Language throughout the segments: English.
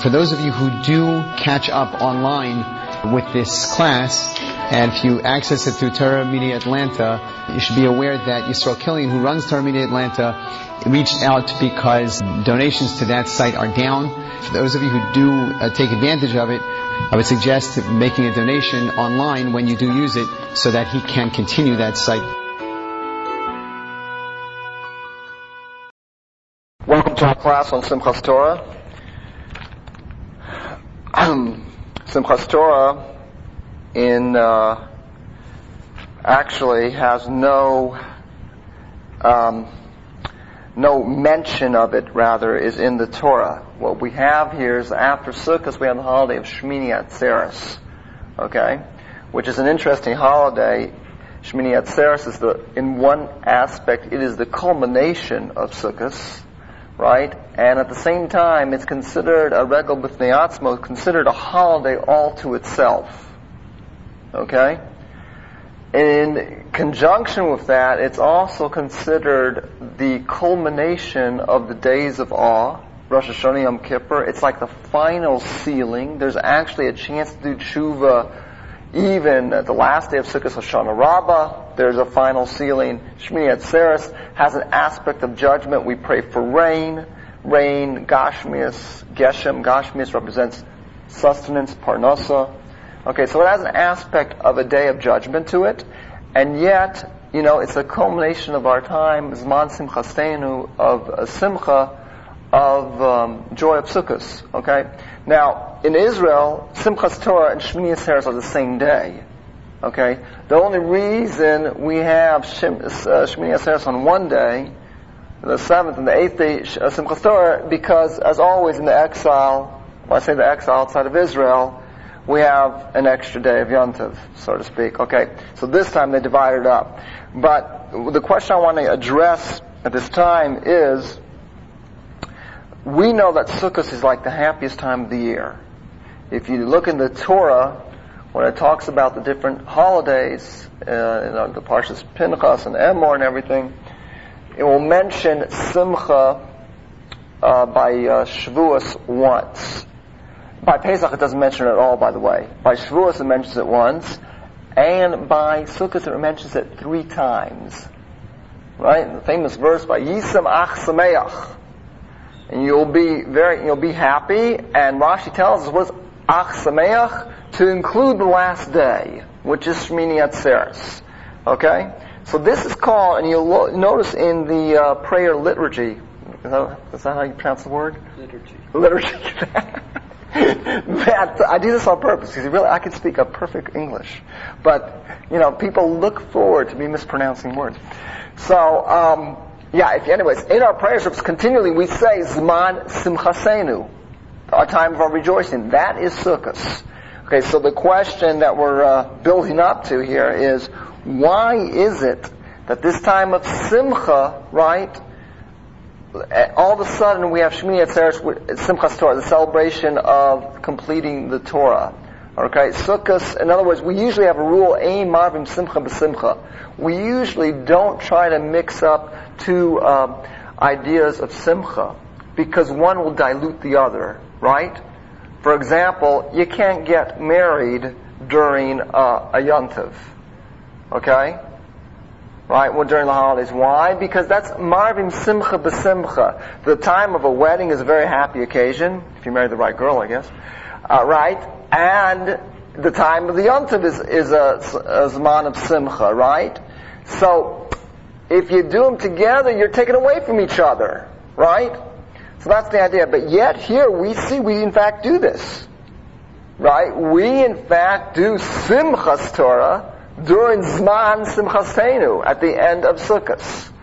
For those of you who do catch up online with this class, and if you access it through Torah Media Atlanta, you should be aware that Yisrael Killian, who runs Torah Media Atlanta, reached out because donations to that site are down. For those of you who do take advantage of it, I would suggest making a donation online when you do use it so that he can continue that site. Welcome to our class on Simchas Torah. Simchas Torah actually has no mention of it, rather, is in the Torah. What we have here is after Sukkot we have the holiday of Shmini Atzeres, okay? Which is an interesting holiday. Shmini Atzeres is in one aspect, it is the culmination of Sukkot, right? And at the same time, it's considered a regel b'fnei atzmo, considered a holiday all to itself. Okay? In conjunction with that, it's also considered the culmination of the days of awe, Rosh Hashanah, Yom Kippur. It's like the final sealing. There's actually a chance to do tshuva even at the last day of Sukkot Hoshana Rabbah. There's a final sealing. Shmini Atzeres has an aspect of judgment. We pray for rain. Rain, Gashmias, Geshem. Gashmias represents sustenance, Parnasa. Okay, so it has an aspect of a day of judgment to it. And yet, it's a culmination of our time, Zman Simchasteinu, of Simcha, of joy of Sukkot. Okay? Now, in Israel, Simchas Torah and Shmini Atzeres are the same day. Okay? The only reason we have Shmini Atzeres on one day, the 7th and the 8th day, Simchas Torah, because, as always in the exile, when I say the exile outside of Israel, we have an extra day of Yom Tov, so to speak. Okay? So this time they divided it up. But the question I want to address at this time is, we know that Sukkot is like the happiest time of the year. If you look in the Torah, when it talks about the different holidays, the Parshas Pinchas and Emor and everything, it will mention Simcha by Shavuos once. By Pesach it doesn't mention it at all, by the way. By Shavuos it mentions it once, and by Sukkot it mentions it 3 times. Right? The famous verse by Yisam Ach Sameach. And you'll be happy, and Rashi tells us what's Ach Sameach, to include the last day, which is Shmini Atzeres. Okay? So this is called, and you'll notice in the prayer liturgy, is that how you pronounce the word? Liturgy. I do this on purpose, because I can speak a perfect English. But, people look forward to me mispronouncing words. So, anyways, in our prayer scripts, continually we say, Zman Simchasenu, our time of our rejoicing. That is Sukkot. Okay, so the question that we're building up to here is, why is it that this time of Simcha, right, all of a sudden we have Shmini Atzeres, Simchas Torah, the celebration of completing the Torah. Okay, Sukkot, in other words, we usually have a rule, Ein Marvim Simcha B'Simcha. We usually don't try to mix up 2 ideas of Simcha, because one will dilute the other, right? For example, you can't get married during a Yom Tov. Okay? Right? Well, during the holidays. Why? Because that's Marvim Simcha B'Simcha. The time of a wedding is a very happy occasion, if you marry the right girl, I guess. Right? And the time of the Yom Tov is a Zman of Simcha, right? So, if you do them together, you're taken away from each other, right? So that's the idea. But yet here we see we in fact do this, right? We in fact do Simchas Torah during Zman Simchasteinu at the end of Sukkot.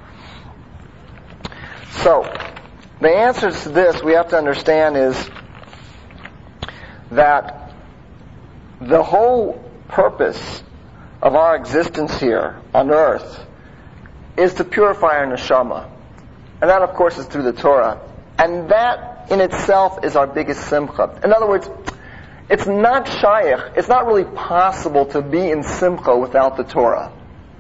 So, the answer to this we have to understand is that the whole purpose of our existence here on earth is to purify our neshama. And that, of course, is through the Torah. And that in itself is our biggest simcha. In other words, it's not shaykh, it's not really possible to be in simcha without the Torah.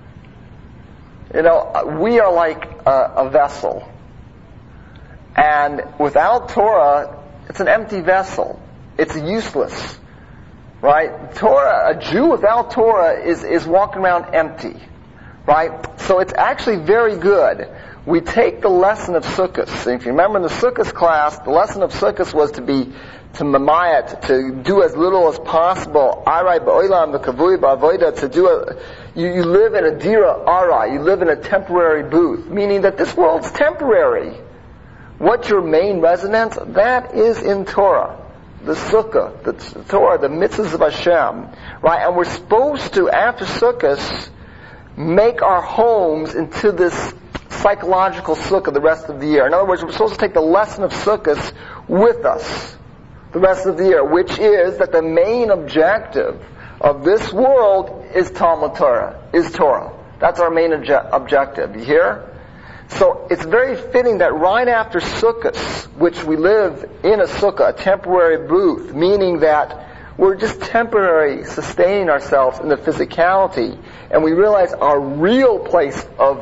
We are like a vessel. And without Torah, It's an empty vessel. It's useless. Right? Torah, a Jew without Torah is walking around empty. Right? So it's actually very good. We take the lesson of Sukkot. And if you remember in the Sukkot class, the lesson of Sukkot was to mamayat, to do as little as possible. Arai ba'olam v'kavui ba'avoida, to do you live in a dira arai, you live in a temporary booth, meaning that this world's temporary. What's your main residence? That is in Torah. The Sukkah, the Torah, the mitzvahs of Hashem. Right? And we're supposed to, after Sukkot, make our homes into this psychological sukkah the rest of the year. In other words, we're supposed to take the lesson of Sukkot with us the rest of the year, which is that the main objective of this world is Talmud Torah, is Torah. That's our main objective. You hear? So it's very fitting that right after Sukkot, which we live in a sukkah, a temporary booth, meaning that we're just temporarily sustaining ourselves in the physicality, and we realize our real place of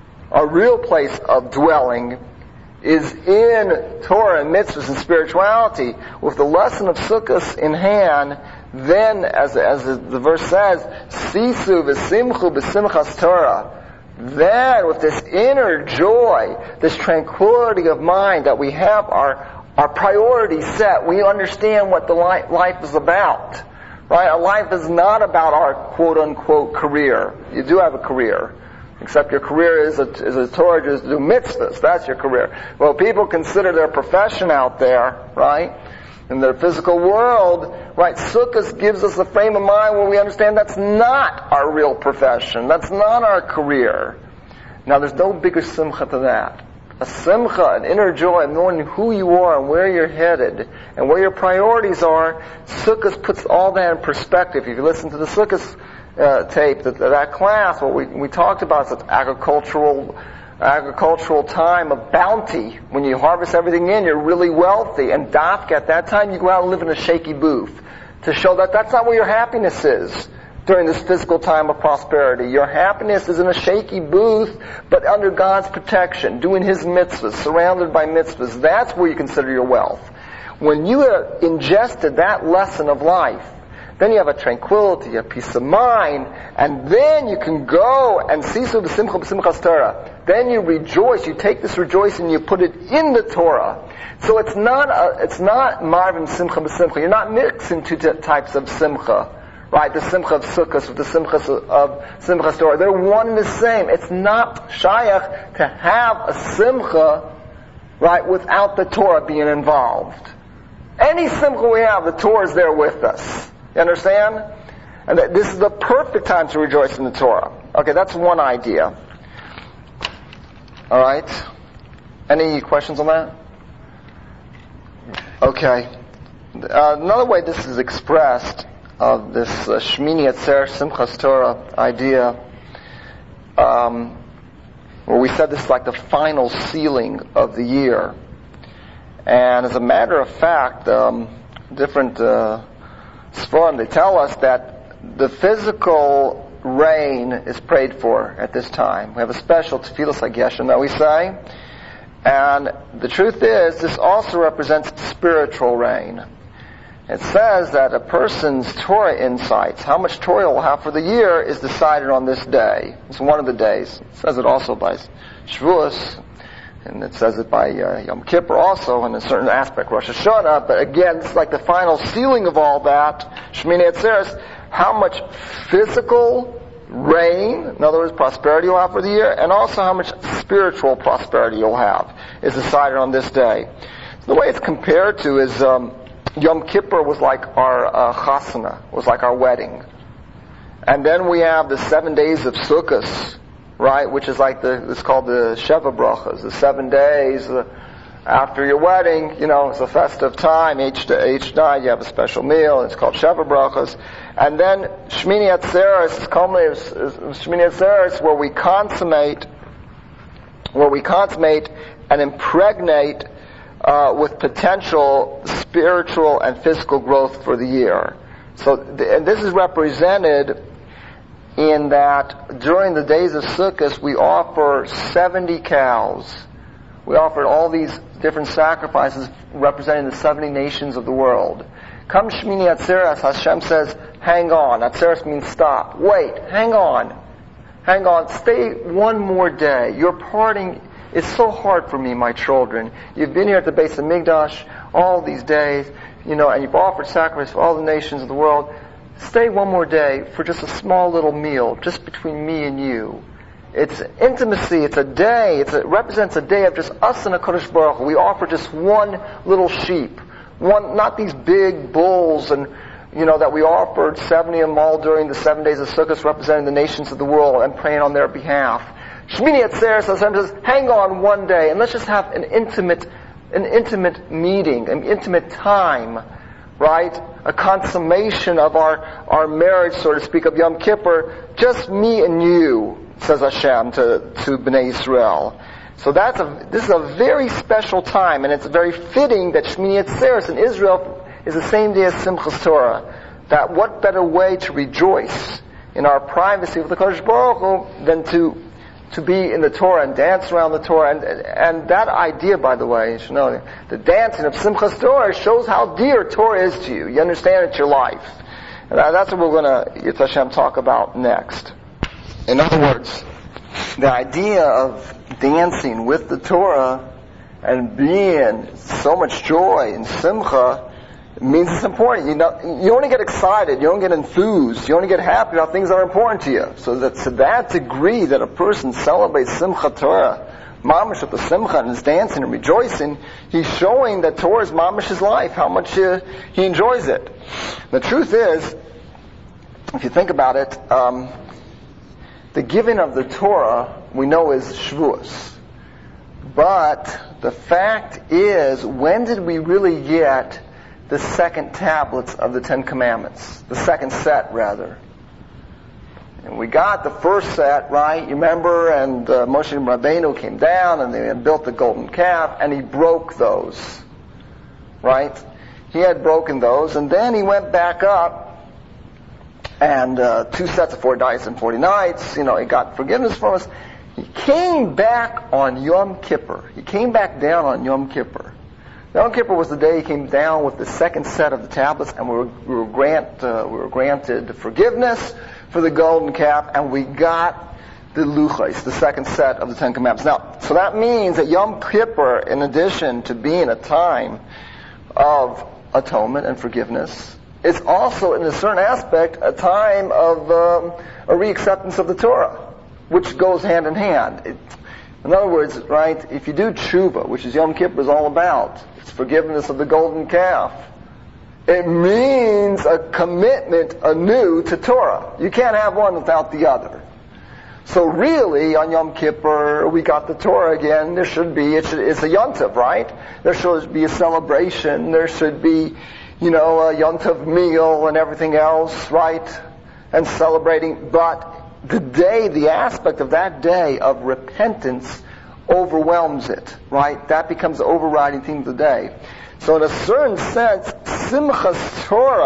dwelling is in Torah and mitzvahs and spirituality. With the lesson of Sukkot in hand, then, as the verse says, Sisu v'simchu b'simchas Torah. Then, with this inner joy, this tranquility of mind that we have our priorities set, we understand what the life is about. Right? Our life is not about our quote-unquote career. You do have a career. Except your career is a Torah, just do mitzvahs. That's your career. Well, people consider their profession out there, right? In their physical world, right? Sukkot gives us a frame of mind where we understand that's not our real profession. That's not our career. Now, there's no bigger simcha to that. A simcha, an inner joy, knowing who you are and where you're headed and where your priorities are. Sukkot puts all that in perspective. If you listen to the Sukkot tape, that class, what we talked about, is agricultural time of bounty. When you harvest everything in, you're really wealthy. And dafka, at that time, you go out and live in a shaky booth to show that that's not where your happiness is during this physical time of prosperity. Your happiness is in a shaky booth, but under God's protection, doing His mitzvahs, surrounded by mitzvahs. That's where you consider your wealth. When you have ingested that lesson of life, then you have a tranquility, a peace of mind, and then you can go and sisu b'simcha b'simchas Torah. Then you rejoice. You take this rejoicing and you put it in the Torah. So it's not marvin simcha b'simcha. You're not mixing two types of simcha, right? The simcha of Sukkot with the simcha of Simchas Torah. They're one and the same. It's not shayach to have a simcha, right, without the Torah being involved. Any simcha we have, the Torah is there with us. You understand? And this is the perfect time to rejoice in the Torah. Okay, that's one idea. Alright. Any questions on that? Okay. Another way this is expressed, of this Shmini Atzeres Simchas Torah idea, where we said this is like the final sealing of the year. And as a matter of fact, different Sforim, they tell us that the physical rain is prayed for at this time. We have a special Tefillas HaGeshem that we say. And the truth is, this also represents spiritual rain. It says that a person's Torah insights, how much Torah he'll have for the year, is decided on this day. It's one of the days. It says it also by Shavuos, and it says it by Yom Kippur also, in a certain aspect, Rosh Hashanah. But again, it's like the final sealing of all that, Shmini Atzeres, how much physical rain, in other words, prosperity you'll have for the year, and also how much spiritual prosperity you'll have, is decided on this day. So the way it's compared to is, Yom Kippur was like our chasana, was like our wedding. And then we have the 7 days of Sukkot, right, which is like it's called the Sheva Brachas, the 7 days after your wedding. It's a festive time. Each night you have a special meal. It's called Sheva Brachas. And then Shmini Atzeres is Shmini Atzeres, where we consummate and impregnate with potential spiritual and physical growth for the year. So, and this is represented in that during the days of Sukkot we offer 70 cows We offered all these different sacrifices representing the 70 nations of the world. Come Shmini Atzeres, Hashem says, hang on. Atzeres means stop. Wait, hang on. Hang on, stay one more day. Your parting is so hard for me, my children. You've been here at the base of Migdash all these days, and you've offered sacrifice for all the nations of the world. Stay one more day for just a small little meal, just between me and you. It's intimacy, it's a day, it represents a day of just us and HaKadosh Baruch Hu. We offer just one little sheep. Not these big bulls and that we offered 70 of them all during the 7 days of Sukkot, representing the nations of the world and praying on their behalf. Shmini Atzeres, Hashem says, hang on one day and let's just have an intimate meeting, an intimate time, right? A consummation of our marriage, so to speak, of Yom Kippur. Just me and you, says Hashem to Bnei Israel. So this is a very special time, and it's very fitting that Shmini Atzeres in Israel is the same day as Simchas Torah. That what better way to rejoice in our privacy with the Kodesh Baruch Hu than to be in the Torah and dance around the Torah. And that idea, by the way, you should know, the dancing of Simchas Torah shows how dear Torah is to you. You understand it's your life. And that's what we're going to, Yitz Hashem, talk about next. In other words, the idea of dancing with the Torah and being so much joy and simcha means it's important. You only get excited, you don't get enthused, you only get happy about things that are important to you. So that to that degree that a person celebrates Simcha Torah, mamash with the simcha and is dancing and rejoicing, he's showing that Torah is mamash's life, how much he enjoys it. The truth is, if you think about it, the giving of the Torah we know is Shavuos. But the fact is, when did we really get the second tablets of the Ten Commandments? The second set, rather. And we got the first set, right? You remember? And Moshe Rabbeinu came down and they had built the golden calf and he broke those. Right? He had broken those and then he went back up and 2 sets of 4 days and 40 nights. He got forgiveness from us. He came back on Yom Kippur. He came back down on Yom Kippur. Yom Kippur was the day he came down with the second set of the tablets, and we were granted forgiveness for the golden calf, and we got the luchos, the second set of the Ten Commandments. Now, so that means that Yom Kippur, in addition to being a time of atonement and forgiveness, is also, in a certain aspect, a time of a reacceptance of the Torah, which goes hand in hand. In other words, right, if you do tshuva, which is Yom Kippur is all about, it's forgiveness of the golden calf. It means a commitment anew to Torah. You can't have one without the other. So really, on Yom Kippur, we got the Torah again. There should be, it's a yontiv, right? There should be a celebration. There should be, a yontiv meal and everything else, right? And celebrating. But the aspect of that day of repentance overwhelms it, right? That becomes the overriding theme of the day. So in a certain sense, Simchas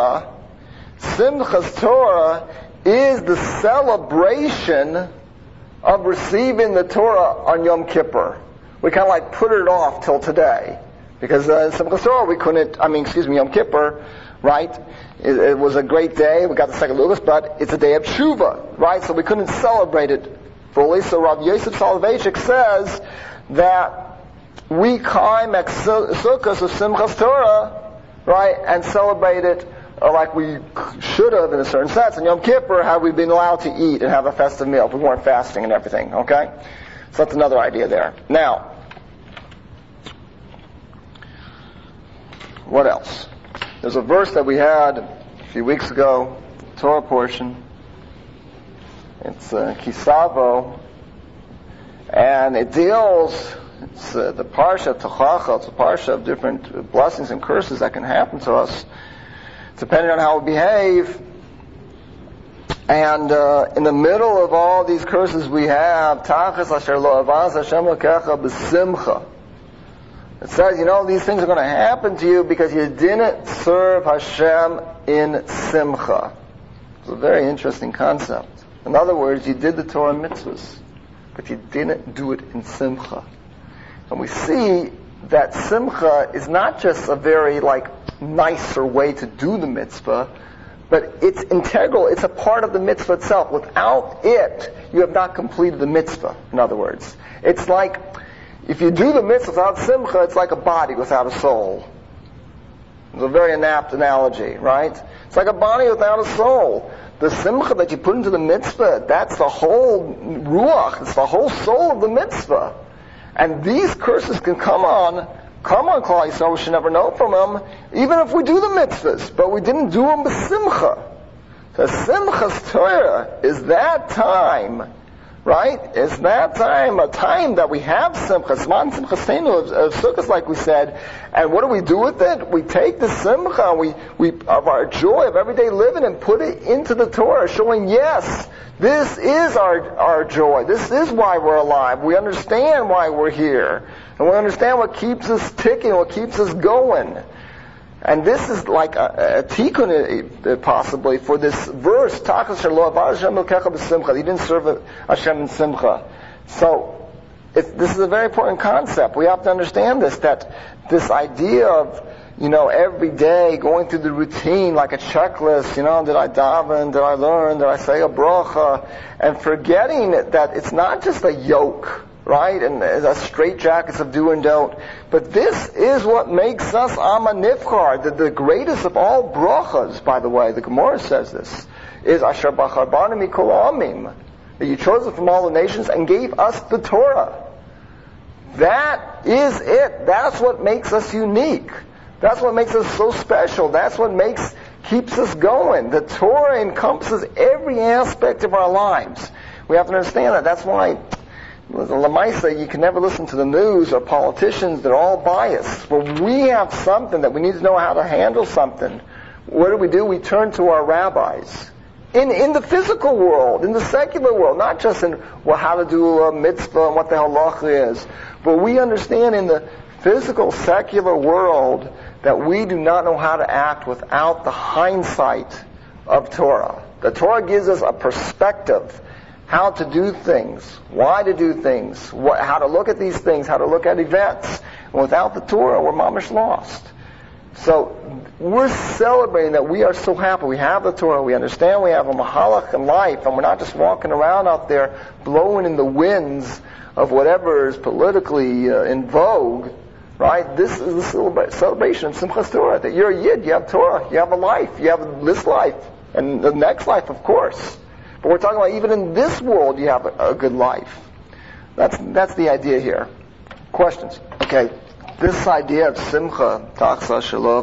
Torah is the celebration of receiving the Torah on Yom Kippur. We kind of like put it off till today. Because Simchas Torah, Yom Kippur, right? It was a great day. We got the second Luchos, but it's a day of Tshuva, right? So we couldn't celebrate it fully. So Rav Yosef Soloveitchik says that we climb at Sukkos of Simchas Torah, right, and celebrate it like we should have in a certain sense. And Yom Kippur, have we been allowed to eat and have a festive meal if we weren't fasting and everything, okay? So that's another idea there. Now, what else? There's a verse that we had a few weeks ago, Torah portion. It's Kisavo, and it deals, it's the Parsha of Tochacha, it's a Parsha of different blessings and curses that can happen to us, depending on how we behave. And in the middle of all these curses we have, Tachas asher lo avaz Hashem lokecha b'simcha. It says, these things are going to happen to you because you didn't serve Hashem in simcha. It's a very interesting concept. In other words, you did the Torah mitzvahs, but you didn't do it in simcha. And we see that simcha is not just a very nicer way to do the mitzvah, but it's integral. It's a part of the mitzvah itself. Without it, you have not completed the mitzvah. In other words, it's like if you do the mitzvah without simcha, it's like a body without a soul. It's a very inapt analogy, right? It's like a body without a soul. The simcha that you put into the mitzvah, that's the whole ruach, it's the whole soul of the mitzvah. And these curses can come on Klal Yisrael, we should never know from them, even if we do the mitzvahs, but we didn't do them with simcha. So Simchas Torah is that time, right? It's that time, a time that we have simcha, Zman Simchaseinu of Sukkot, like we said, and what do we do with it? We take the simcha, we of our joy of everyday living and put it into the Torah, showing, yes, this is our joy. This is why we're alive. We understand why we're here. And we understand what keeps us ticking, what keeps us going. And this is like a tikkun, possibly, for this verse, He didn't serve Hashem in simcha. So, this is a very important concept. We have to understand this, that this idea of, every day going through the routine like a checklist, did I daven, did I learn, did I say a bracha, and forgetting that it's not just a yoke, right, and a straitjackets of do and don't, but this is what makes us Am HaNivchar, the greatest of all brachas, by the way, the Gemara says this, is Asher Bachar Banu Mikol Amim, that you chose it from all the nations and gave us the Torah. That is it. That's what makes us unique. That's what makes us so special. That's what keeps us going. The Torah encompasses every aspect of our lives. We have to understand that. That's why, Lamaisa, you can never listen to the news or politicians. They're all biased. But we have something that we need to know how to handle something. What do? We turn to our rabbis. In the physical world, in the secular world, not just in how to do a mitzvah and what the halacha is, but we understand in the physical, secular world that we do not know how to act without the hindsight of Torah. The Torah gives us a perspective, how to do things, why to do things, how to look at these things, how to look at events. And without the Torah, we're mamish lost. So we're celebrating that we are so happy. We have the Torah. We understand we have a mahalach in life, and we're not just walking around out there blowing in the winds of whatever is politically in vogue. Right? This is the celebration of Simchas Torah. That you're a Yid, you have Torah, you have a life, you have this life, and the next life, of course. But we're talking about even in this world, you have a good life. That's the idea here. Questions? Okay. This idea of simcha, taxa shalom,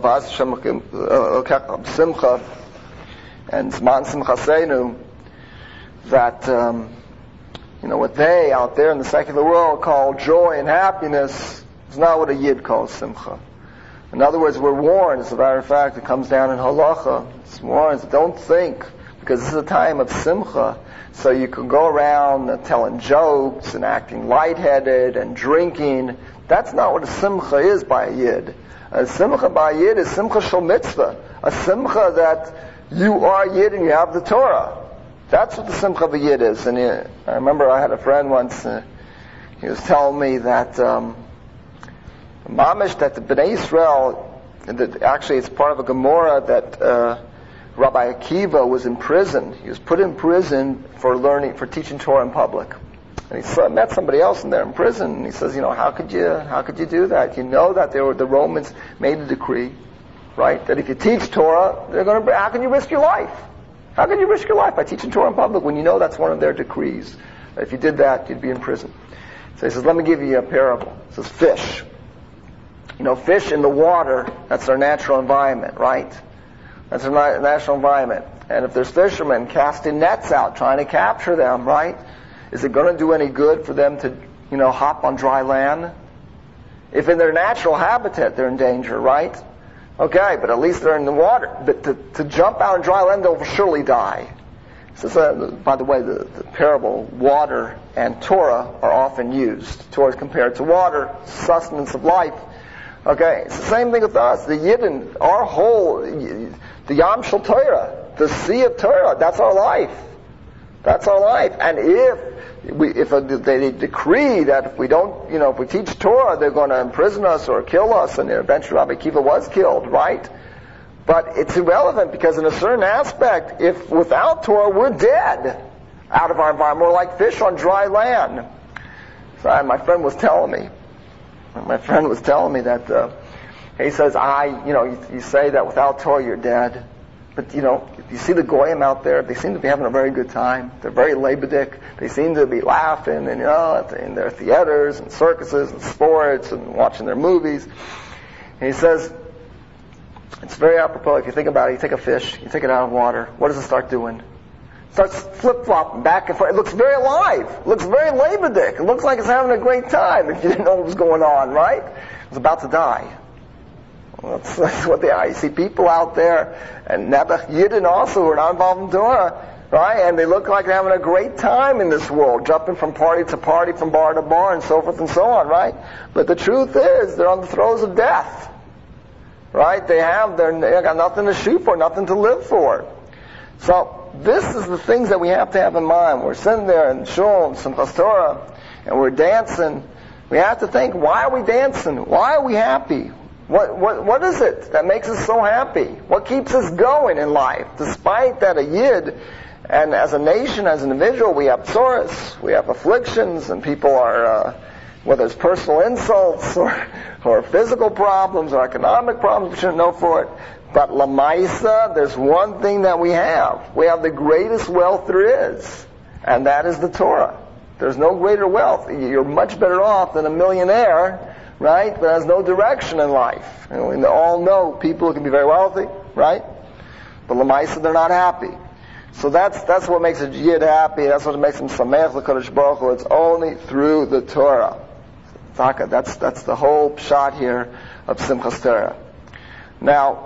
simcha, and zman simchaseinu, that what they out there in the secular world call joy and happiness is not what a yid calls simcha. In other words, we're warned. As a matter of fact, it comes down in halacha. It's warned. Don't think, because this is a time of simcha, so you can go around telling jokes and acting lightheaded and drinking. That's not what a simcha is by a yid. A simcha by a yid is simcha shel mitzvah. A simcha that you are a yid and you have the Torah. That's what the simcha of a yid is. And I remember I had a friend once, he was telling me that mamish, that the Bnei Israel, that actually it's part of a Gemara that Rabbi Akiva was in prison. He was put in prison for teaching Torah in public. And he met somebody else in there in prison, and he says, how could you do that? You know that the Romans made a decree, right? That if you teach Torah, how can you risk your life? How can you risk your life by teaching Torah in public when you know that's one of their decrees? If you did that, you'd be in prison. So he says, let me give you a parable. He says, fish. Fish in the water, that's their natural environment, right? That's their natural environment. And if there's fishermen casting nets out, trying to capture them, right? Is it going to do any good for them to, hop on dry land? If in their natural habitat they're in danger, right? Okay, but at least they're in the water. But to jump out on dry land, they'll surely die. So, by the way, the parable, water and Torah are often used. Torah is compared to water, sustenance of life. Okay, it's the same thing with us. The Yidden, our whole, the Yam Shel Torah, the sea of Torah, that's our life. That's our life. And if they decree that if we don't, if we teach Torah, they're going to imprison us or kill us, and eventually Rabbi Akiva was killed, right? But it's irrelevant, because in a certain aspect, if without Torah, we're dead out of our environment. We're like fish on dry land. So my friend was telling me that he says, you say that without Torah you're dead. But, you see the Goyim out there, they seem to be having a very good time. They're very lebedik. They seem to be laughing, and, in their theaters and circuses and sports and watching their movies. And he says, it's very apropos. If you think about it, you take a fish, you take it out of water. What does it start doing? It starts flip-flopping back and forth. It looks very alive. It looks very lebedik. It looks like it's having a great time if you didn't know what was going on, right? It's about to die. Well, that's what they are. You see people out there, and Nebuch Yidden also, who are not involved in Torah, right? And they look like they're having a great time in this world, jumping from party to party, from bar to bar, and so forth and so on, right? But the truth is, they're on the throes of death, right? They got nothing to shoot for, nothing to live for. So this is the things that we have to have in mind. We're sitting there in Shul and Simchas Torah, and we're dancing. We have to think, why are we dancing? Why are we happy? What is it that makes us so happy? What keeps us going in life? Despite that a Yid, and as a nation, as an individual, we have tzoros, we have afflictions, and people are, whether it's personal insults or physical problems or economic problems, we shouldn't know for it. But Lamaisa, there's one thing that we have. We have the greatest wealth there is, and that is the Torah. There's no greater wealth. You're much better off than a millionaire, right, but has no direction in life. We all know people who can be very wealthy, right? But Lamaisa, they're not happy. So that's what makes a Yid happy. That's what makes him Sameach l'Kadosh Baruch Hu. It's only through the Torah. That's the whole pshat here of Simchas Torah. Now,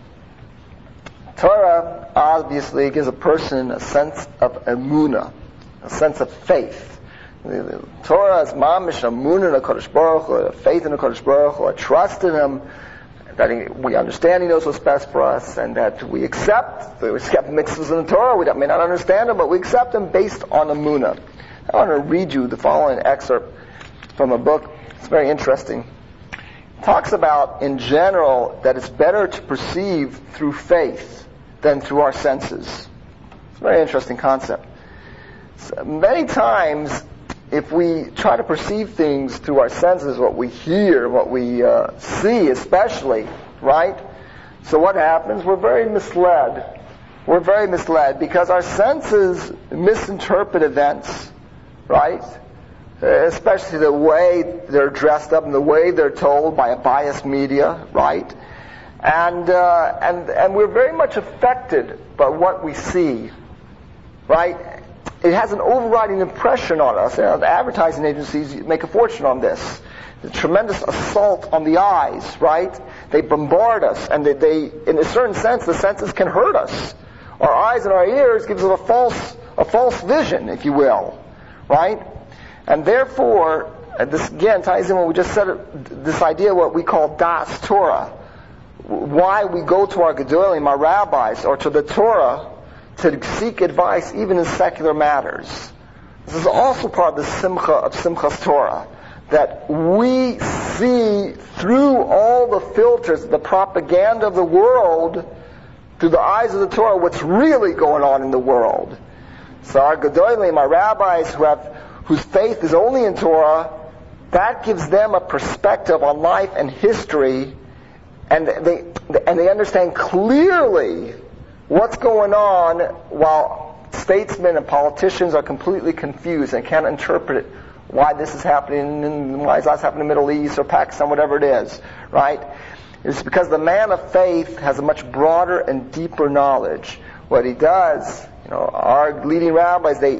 Torah obviously gives a person a sense of emunah, a sense of faith. The Torah is mamish emunah in HaKadosh Baruch Hu, a faith in HaKadosh Baruch Hu, a trust in Him, that we understand He knows what's best for us, and that we accept mitzvahs in the Torah. We may not understand them, but we accept them based on emunah. I want to read you the following excerpt from a book. It's very interesting. It talks about, in general, that it's better to perceive through faith than through our senses. It's a very interesting concept. So many times, if we try to perceive things through our senses, what we hear, what we see especially, right? So what happens? We're very misled. We're very misled because our senses misinterpret events, right? Especially the way they're dressed up and the way they're told by a biased media, right? And we're very much affected by what we see, right? It has an overriding impression on us. The advertising agencies make a fortune on this. The tremendous assault on the eyes, right? They bombard us, and they in a certain sense, the senses can hurt us. Our eyes and our ears gives us a false vision, if you will, right? And therefore, this again ties in what we just said, this idea of what we call Das Torah. Why we go to our Gedolim, our rabbis, or to the Torah to seek advice even in secular matters. This is also part of the Simcha of Simchas Torah, that we see through all the filters, the propaganda of the world, through the eyes of the Torah, what's really going on in the world. So our Gedolim, our rabbis whose faith is only in Torah, that gives them a perspective on life and history, and they understand clearly what's going on, while statesmen and politicians are completely confused and can't interpret it, why this is happening, and why is that happening in the Middle East or Pakistan, whatever it is, right? It's because the man of faith has a much broader and deeper knowledge. What he does, our leading rabbis, they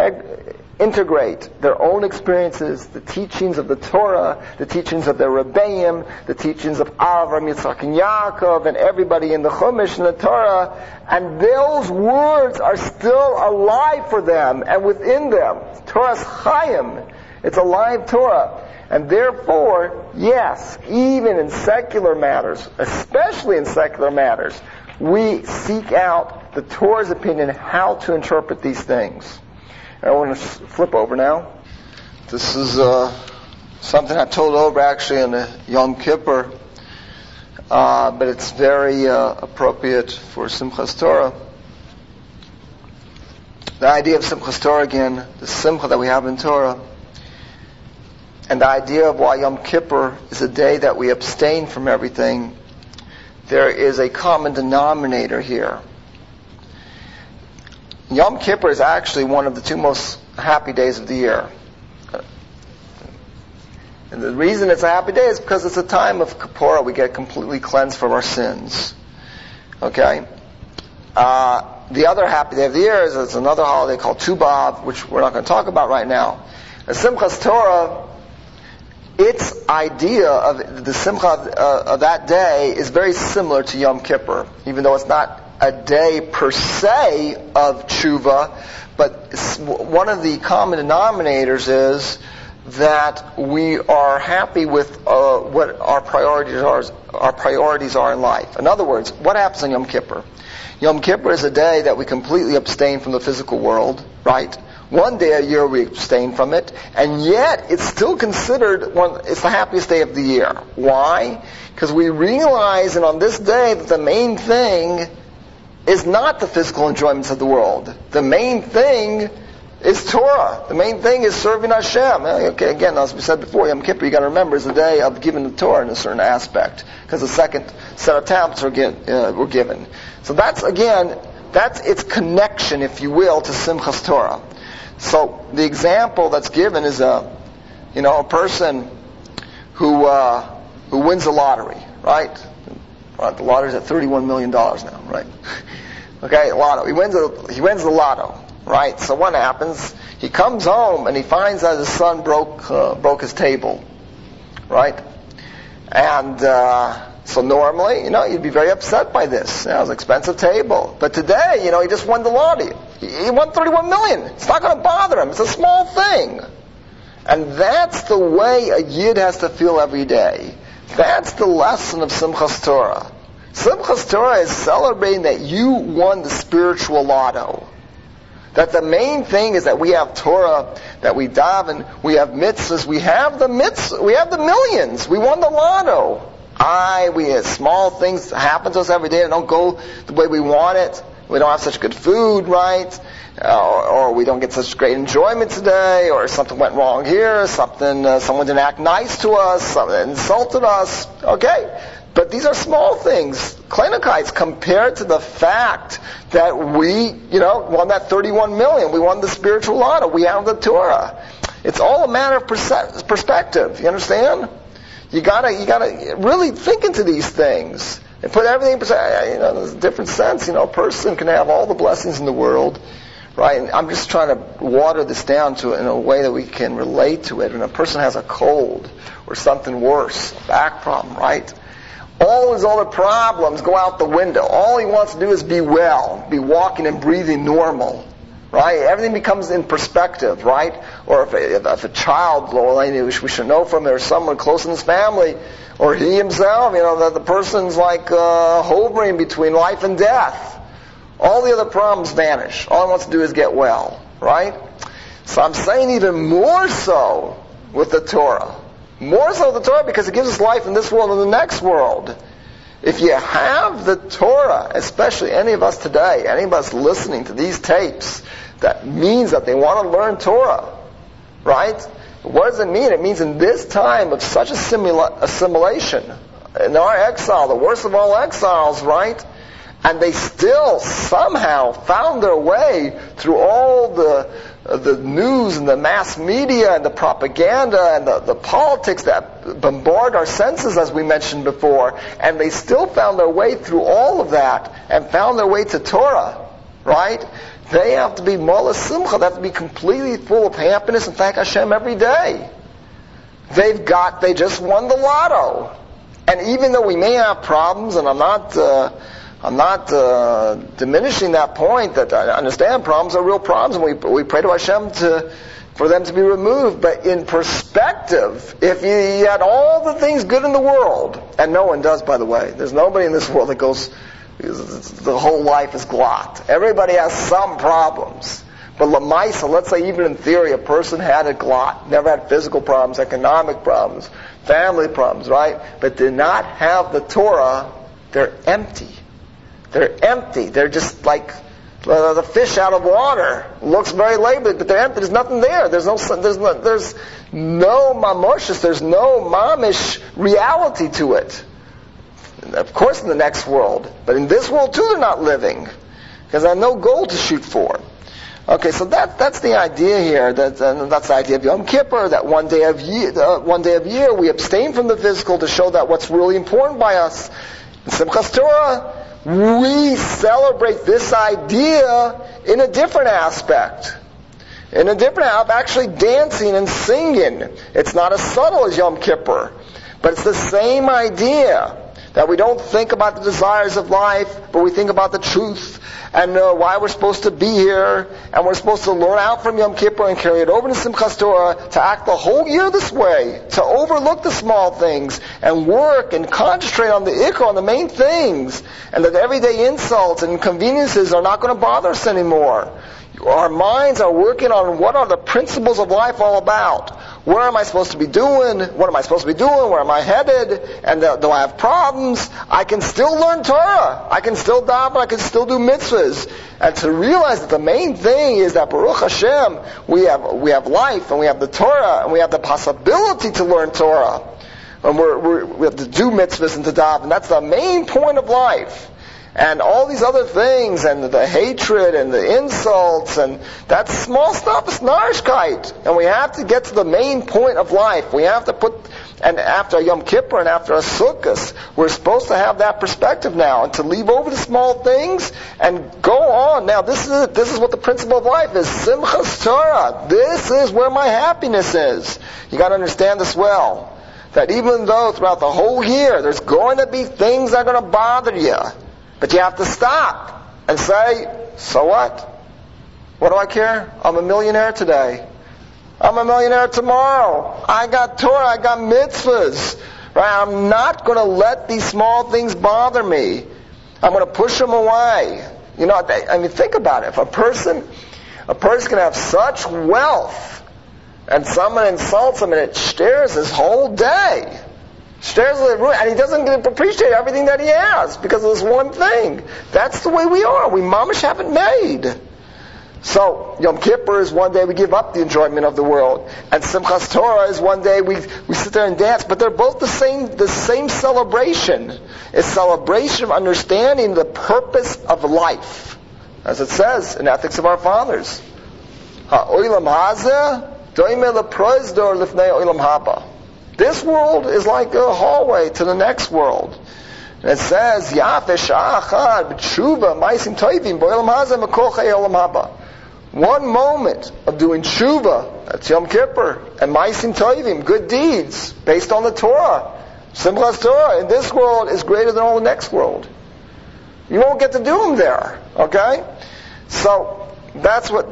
integrate their own experiences, the teachings of the Torah, the teachings of the Rebbeim, the teachings of Avram, Yitzchak, and Yaakov, and everybody in the Chumash and the Torah, and those words are still alive for them and within them. Torah's Chaim. It's a live Torah. And therefore, yes, even in secular matters, especially in secular matters, we seek out the Torah's opinion how to interpret these things. I want to flip over now. This is something I told over actually in Yom Kippur, but it's very appropriate for Simchas Torah. The idea of Simchas Torah again, the Simcha that we have in Torah, and the idea of why Yom Kippur is a day that we abstain from everything, there is a common denominator here. Yom Kippur is actually one of the two most happy days of the year. And the reason it's a happy day is because it's a time of Kippur. We get completely cleansed from our sins. Okay? The other happy day of the year is it's another holiday called Tu B'Av, which we're not going to talk about right now. The Simchas Torah, its idea of the Simcha of that day is very similar to Yom Kippur, even though it's not a day per se of tshuva, but one of the common denominators is that we are happy with what our priorities are in life. In other words, what happens on Yom Kippur? Yom Kippur is a day that we completely abstain from the physical world, right? One day a year we abstain from it, and yet it's still considered it's the happiest day of the year. Why? Because we realize, and on this day, that the main thing is not the physical enjoyments of the world. The main thing is Torah. The main thing is serving Hashem. Okay, again, as we said before, Yom Kippur, you got to remember, is the day of giving the Torah in a certain aspect, because the second set of tablets were given. So that's its connection, if you will, to Simchas Torah. So the example that's given is a person who wins the lottery, right? The lottery's at $31 million now, right? Okay, lotto. He wins the lotto, right? So what happens? He comes home and he finds that his son broke his table, right? And so normally, you'd be very upset by this. It was an expensive table. But today, he just won the lottery. He won $31 million. It's not going to bother him. It's a small thing. And that's the way a Yid has to feel every day. That's the lesson of Simchas Torah. Simchas Torah is celebrating that you won the spiritual lotto. That the main thing is that we have Torah, that we daven, we have mitzvahs, we have the millions. We won the lotto. We have small things happen to us every day that don't go the way we want it. We don't have such good food, right? Or we don't get such great enjoyment today, or something went wrong here, someone didn't act nice to us, someone insulted us. Okay? But these are small things, Kleinigkeits, compared to the fact that we, won that 31 million. We won the spiritual lotto. We have the Torah. It's all a matter of perspective. You understand? You gotta really think into these things and put everything in perspective. There's a different sense. A person can have all the blessings in the world, right? And I'm just trying to water this down in a way that we can relate to it. When a person has a cold or something worse, a back problem, right? All his other problems go out the window. All he wants to do is be well, be walking and breathing normal, right? Everything becomes in perspective, right? Or if a child, we should know from there, someone close in his family, or he himself, that the person's like hovering between life and death. All the other problems vanish. All he wants to do is get well, right? So I'm saying even more so with the Torah. More so with the Torah because it gives us life in this world and the next world. If you have the Torah, especially any of us today, any of us listening to these tapes, that means that they want to learn Torah, right? What does it mean? It means in this time of such assimilation, in our exile, the worst of all exiles, right? And they still somehow found their way through all the news and the mass media and the propaganda and the politics that bombard our senses, as we mentioned before. And they still found their way through all of that and found their way to Torah, right? They have to be Mola Simcha. They have to be completely full of happiness and thank Hashem every day. They just won the lotto. And even though we may have problems, and I'm not diminishing that point, that I understand problems are real problems, and we pray to Hashem for them to be removed. But in perspective, if you had all the things good in the world, and no one does, by the way, there's nobody in this world that goes, the whole life is glot. Everybody has some problems. But Lamaisa, let's say even in theory, a person had a glot, never had physical problems, economic problems, family problems, right? But did not have the Torah, they're empty. They're empty. They're just like the fish out of water. Looks very labeled, but they're empty. There's nothing there. There's no mamoshes. There's no mamish reality to it. Of course in the next world. But in this world too they're not living. Because they have no goal to shoot for. Okay, so that's the idea here. That's the idea of Yom Kippur. That one day of year we abstain from the physical to show that what's really important by us. In Simchas Torah, we celebrate this idea in a different aspect. Of actually dancing and singing. It's not as subtle as Yom Kippur, but it's the same idea. That we don't think about the desires of life, but we think about the truth and why we're supposed to be here, and we're supposed to learn out from Yom Kippur and carry it over to Simchas Torah to act the whole year this way, to overlook the small things and work and concentrate on the ikar, on the main things, and that everyday insults and inconveniences are not going to bother us anymore. Our minds are working on what are the principles of life all about. Where am I supposed to be doing? What am I supposed to be doing? Where am I headed? And do I have problems? I can still learn Torah. I can still daven. I can still do mitzvahs. And to realize that the main thing is that Baruch Hashem, we have life, and we have the Torah, and we have the possibility to learn Torah. And we have to do mitzvahs and to daven. That's the main point of life. And all these other things, and the hatred, and the insults, and that small stuff is narishkeit. And we have to get to the main point of life. We have to and after Yom Kippur and after a Sukkot, we're supposed to have that perspective now, and to leave over the small things, and go on. Now this is what the principle of life is. Simchas Torah. This is where my happiness is. You gotta understand this well. That even though throughout the whole year, there's going to be things that are going to bother you. But you have to stop and say, so what? What do I care? I'm a millionaire today. I'm a millionaire tomorrow. I got Torah, I got mitzvahs. Right? I'm not going to let these small things bother me. I'm going to push them away. You know, I mean, think about it. If a person can have such wealth, and someone insults him and it stares his whole day. And he doesn't appreciate everything that he has because of this one thing. That's the way we are. We mamish haven't made. So Yom Kippur is one day we give up the enjoyment of the world, and Simchas Torah is one day we sit there and dance. But they're both the same celebration. It's celebration of understanding the purpose of life, as it says in Ethics of Our Fathers. Ha'olam hazeh doimeh leprozdor lifnei olam haba. This world is like a hallway to the next world. And it says, Yafeh sha'achad b'tshuva ma'asim tovim bo'olam hazeh mekol chayei olam haba. One moment of doing tshuva, that's Yom Kippur, and ma'asim tovim, good deeds, based on the Torah. Simchas Torah in this world is greater than all the next world. You won't get to do them there, okay? So, look,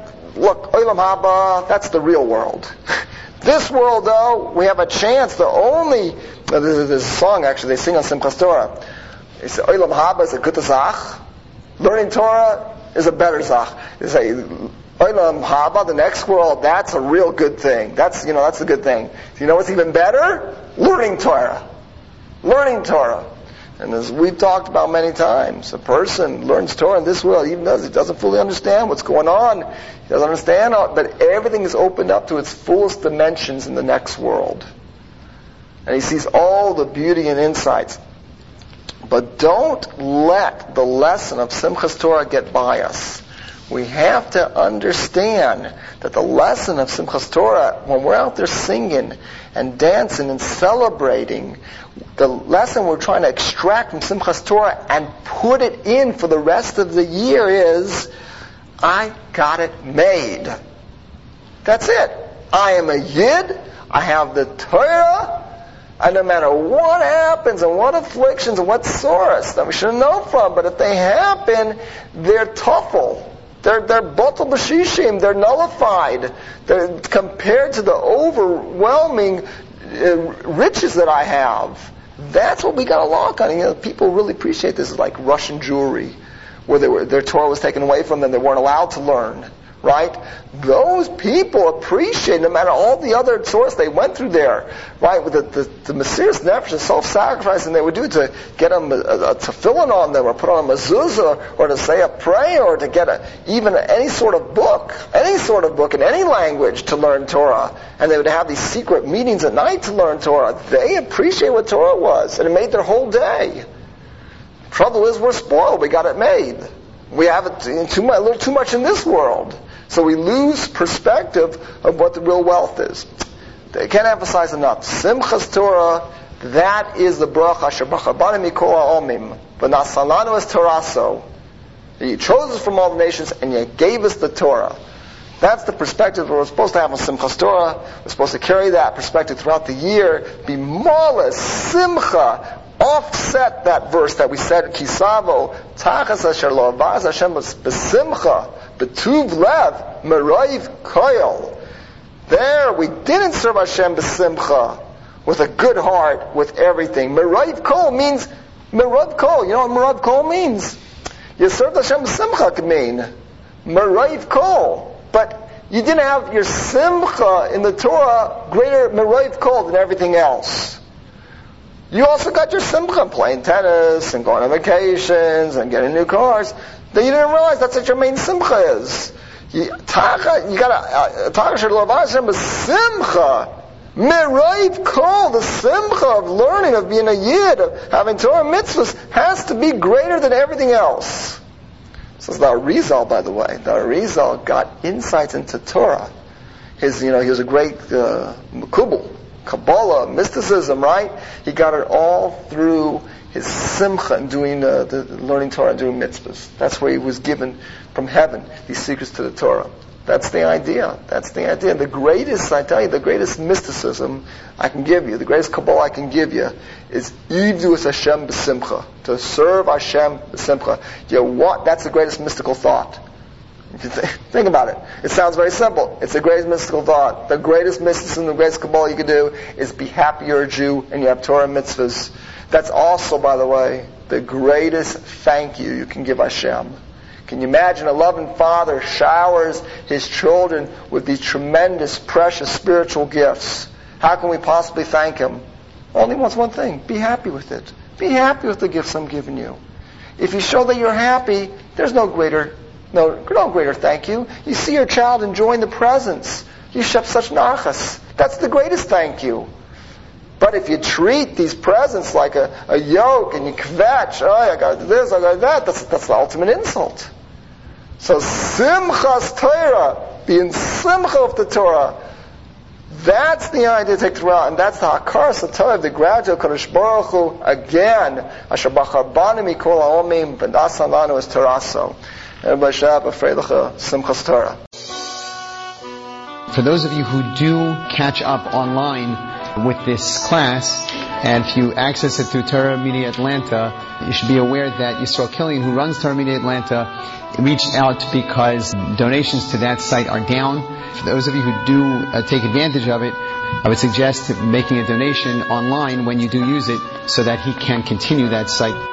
olam haba, that's the real world. This world, though, we have a chance. There's a song actually they sing on Simchas Torah. They say, Olam Haba is a good zach. Learning Torah is a better zach. They say, Olam Haba, the next world, that's a real good thing. That's a good thing. You know what's even better? Learning Torah. Learning Torah. And as we've talked about many times, a person learns Torah in this world, even though he doesn't fully understand what's going on. He doesn't understand, but everything is opened up to its fullest dimensions in the next world. And he sees all the beauty and insights. But don't let the lesson of Simchas Torah get by us. We have to understand that the lesson of Simchas Torah, when we're out there singing and dancing and celebrating, the lesson we're trying to extract from Simchas Torah and put it in for the rest of the year is, I got it made. That's it. I am a Yid. I have the Torah. And no matter what happens and what afflictions and what sorrows that we should know from, but if they happen, they're tuffle. They're botel b'shishim. They're nullified. They're compared to the overwhelming riches that I have. That's what we got to lock on. People really appreciate this. It's like Russian Jewry, where their Torah was taken away from them. They weren't allowed to learn. right? Those people appreciate, no matter all the other source they went through there, right? With the Mesiras Nefesh and self-sacrificing they would do to get a tefillin on them, or put on a mezuzah, or to say a prayer, or to get even any sort of book in any language to learn Torah. And they would have these secret meetings at night to learn Torah. They appreciate what Torah was, and it made their whole day. Trouble is, we're spoiled. We got it made. We have it a little too much in this world. So we lose perspective of what the real wealth is. They can't emphasize enough. Simchas Torah, that is the bracha. Asher b'chabani mikol ha'omim. V'nasalanu es Toraso. You chose us from all the nations, and you gave us the Torah. That's the perspective we're supposed to have on Simchas Torah. We're supposed to carry that perspective throughout the year. Be maulis, simcha. Offset that verse that we said, Kisavo, Tachas asher lo avaz Hashem b'simcha, b'tuv lev, merayv koil. There, we didn't serve Hashem b'simcha, with a good heart, with everything. Merayv kol means, merav kol. You know what merav kol means? You served Hashem b'simcha could mean. Merayv kol. But you didn't have your simcha in the Torah greater merayv kol than everything else. You also got your simcha, playing tennis and going on vacations and getting new cars. Then you didn't realize that's what your main simcha is. You got a tacha shel simcha, merayv kol, the simcha of learning, of being a yid, of having Torah mitzvahs, has to be greater than everything else. This is the Arizal, by the way. The Arizal got insights into Torah. He was a great Mekubal. Kabbalah, mysticism, right? He got it all through his simcha and doing the learning Torah and doing mitzvahs. That's where he was given from heaven these secrets to the Torah. That's the idea. And the greatest, I tell you, the greatest mysticism I can give you, the greatest Kabbalah I can give you, is Ivdu es Hashem b'simcha. To serve Hashem b'simcha. That's the greatest mystical thought. Think about it. It sounds very simple. It's the greatest mystical thought. The greatest mysticism, the greatest Kabbalah you could do is be happy you're a Jew and you have Torah mitzvahs. That's also, by the way, the greatest thank you can give Hashem. Can you imagine a loving father showers his children with these tremendous, precious spiritual gifts? How can we possibly thank him? Only wants one thing. Be happy with it. Be happy with the gifts I'm giving you. If you show that you're happy, there's no greater thank you. You see your child enjoying the presents. You show such nachas. That's the greatest thank you. But if you treat these presents like a yoke and you kvetch, I got this, I got that, that's the ultimate insult. So simchas Torah, being simcha of the Torah, that's the idea to take Torah, and that's the hakaras Torah, the gradual Kadosh Baruch Hu, again, asher b'chabani mikol ha'omim v'nasan lanu es Toraso. Everybody shout out b'freilacha simchas Torah. For those of you who do catch up online with this class, and if you access it through Torah Media Atlanta, you should be aware that Yisrael Killian, who runs Torah Media Atlanta, reached out because donations to that site are down. For those of you who do take advantage of it, I would suggest making a donation online when you do use it so that he can continue that site.